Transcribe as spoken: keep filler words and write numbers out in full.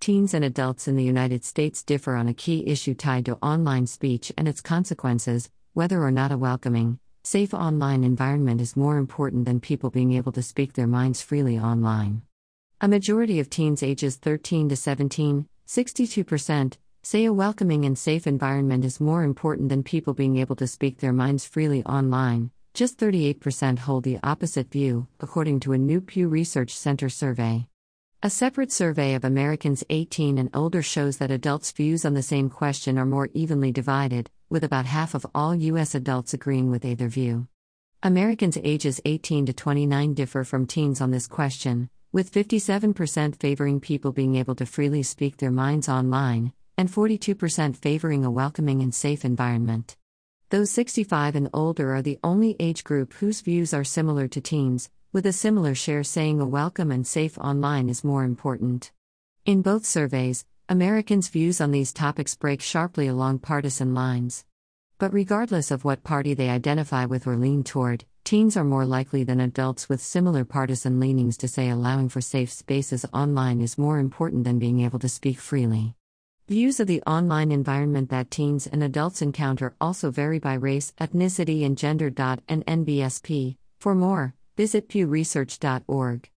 Teens and adults in the United States differ on a key issue tied to online speech and its consequences: whether or not a welcoming, safe online environment is more important than people being able to speak their minds freely online. A majority of teens ages thirteen to seventeen, sixty-two percent, say a welcoming and safe environment is more important than people being able to speak their minds freely online. Just thirty-eight percent hold the opposite view, according to a new Pew Research Center survey. A separate survey of Americans eighteen and older shows that adults' views on the same question are more evenly divided, with about half of all U S adults agreeing with either view. Americans ages eighteen to twenty-nine differ from teens on this question, with fifty-seven percent favoring people being able to freely speak their minds online, and forty-two percent favoring a welcoming and safe environment. Those sixty-five and older are the only age group whose views are similar to teens, with a similar share saying a welcome and safe online is more important. In both surveys, Americans' views on these topics break sharply along partisan lines. But regardless of what party they identify with or lean toward, teens are more likely than adults with similar partisan leanings to say allowing for safe spaces online is more important than being able to speak freely. Views of the online environment that teens and adults encounter also vary by race, ethnicity, and gender. And N B S P. For more, visit pew research dot org.